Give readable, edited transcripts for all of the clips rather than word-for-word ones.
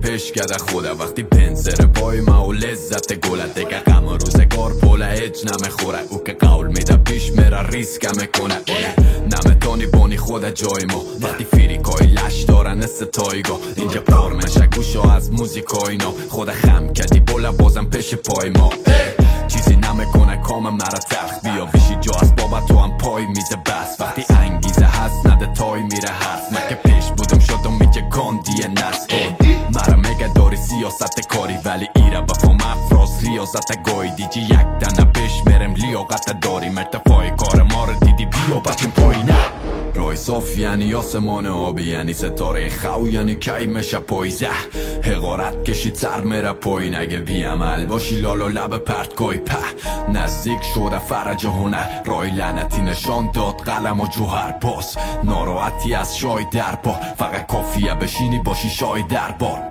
پشکده خوده وقتی پنسر پای ما و لذت گله دیگه غم روزگار پوله هیچ نمیخوره او که قول میده پیش میره ریسک میکنه نمیتونی بانی خود جای ما وقتی فیریکای لش دارن استایگا اینجا پر میشه گوشا از موزیکای نو خود خم کردی بوله بازم پیش پای ما چیزی نمیکنه کام مرا تخت بیا بشی جا از بابا تو هم پای میزه بس وقتی انگیزه هست نده تای میره هست من که پیش بودم شدم میگه گاندی نست مرا میگه داری سیاست کاری ولی ایره بفام افراز ریاضت گوی دیجی یک دنه پیش میرم لیاقت داری مرتفای کار ما رو دیدی بیا بچیم پایینه رای صاف یعنی آسمان آبی یعنی ستاره خو یعنی کی میشه پایزه حقارت کشید سر میره پایین اگه بی عمل باشی لالا لب پرت کوی په نزدیک شده فرج هنر رای لعنتی نشان داد قلم و جوهر باز ناراحتی از شای در پا فقط کافیه بشینی باشی شای در بار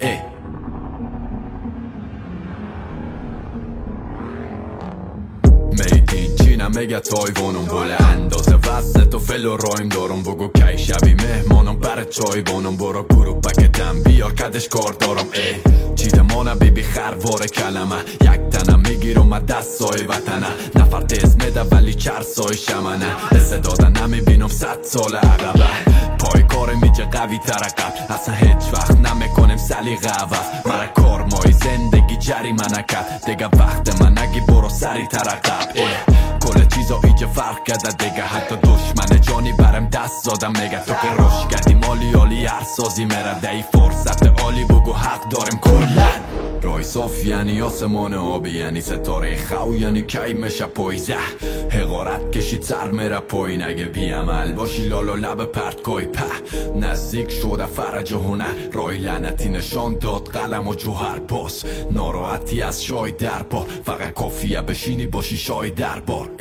میدین چینم میگه تایوانم بله اندازه وزت و فل و رایم دارم بگو کی شبی مهمانم بر چای بانم برو گروه بکتم بیار کدش کار دارم چیده مانه بیبی خروار کلمه یک تنم میگیرم دست سای وطنه نفر تیز میده ولی چر سای شمنه حس دادن نمیبینم 100 سال عقبه پای کار میجه قوی ترقب اصلا هیچ وقت نمیکنم سلیقه عوض مرا کار مای زندگی جری منکت دیگه وقت من نگی برو سری ترقب کل چیزا ایجا فرق کرده دیگه حتی دشمن جانی برم دست زادم میگه تو که روش کردی مالی عالی هر سازی میره دی فرصت عالی بگو حق دارم کلن رای صاف یعنی آسمان آبی یعنی ستاره خو یعنی کی میشه پایزه حقارت کشید سر میره پایین اگه بی عمل باشی لالا لب پرت کوی په نزدیک شده فرج هنر رای لعنتی نشان داد قلم و جوهر باز ناراحتی از شای در پا فقط کافیه بشینی باشی شای در بار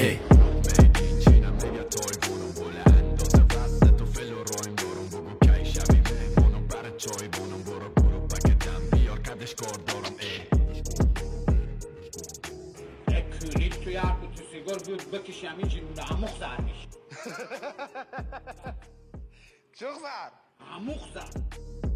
توی هر تو سیگار بود بکشی همین جنونه عموق زر میشه چوخ زر عموق زر